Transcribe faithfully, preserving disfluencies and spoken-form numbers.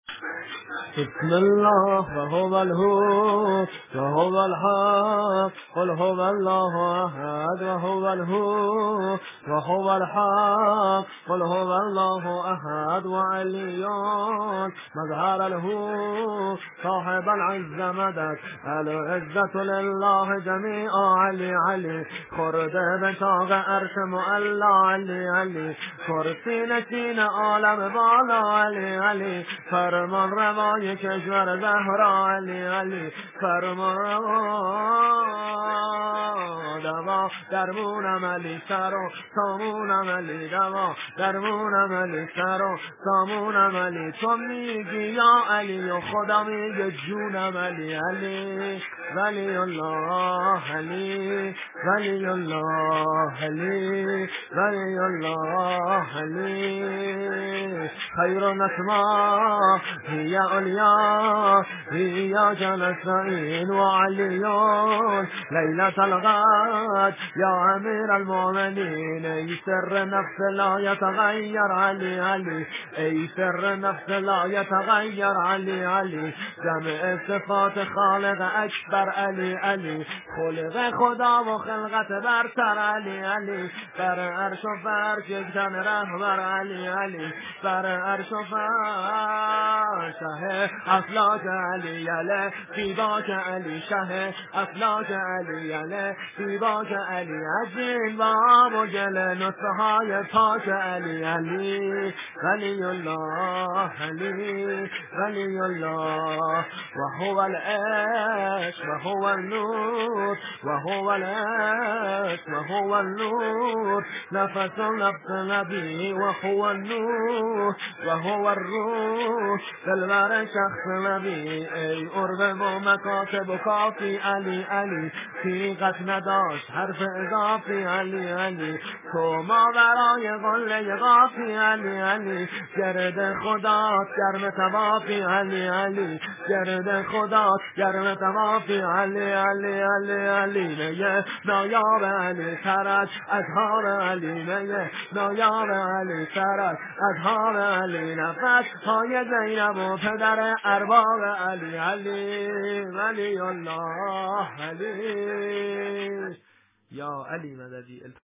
بسم الله وهو الهو وهو الحق قل هو الله أحد وهو الهو وهو الحق قل هو الله أحد وعلي مظهر الهو صاحب العزة مدد العزة لله جميعا علي علي خرده به طاق عرش معلا علی علی کرسی نشین عالم بالا علی علی فرمان روای کشور زهرا علی علی فرمان روا دوا درمونم علی سر و سامونم علی دوا درمونم علی سر و سامونم علی تو میگی یا علی و خدا میگه جونم علی علی ولی الله علی ولی الله علی ولی الله علی خیر نسما هی علیا هی جلسین و علیون لیلت الغد یا امیر المؤمنین ای سر نفس لا یتغیر علی علی ای سر نفس لا یتغیر علی علی جمع صفات خالق اکبر علی علی خلق خدا و خلقت برتر علی علی بر عرش و فرش یکتن رهبر علی علی بر عرش و فرش شه افلاک علی علی دیباک علی شه افلاک علی علی دیباک علی عجین باب و گل نطفه های پاک علی علی ولی الله علی ولی الله و هو العشق و هو النور و هو العشق و هو النور نفس نفس نبی و هو النور و هو الروح دلبر شخص نبی ای عرب و مکاتب و کافی علی علی تیغت نداشت حرف اضافی علی علی تو ما برای قله غافی علی علی گرد خدا گرم توافی علی علی گرد خدا گرم توافی علی علی علی علی میه نایاب علی سرد اظهار علی میه نایاب علی سرد اظهار علی نفس های زینب و پدر ارباب علی علی ولی الله علی یا علی مددی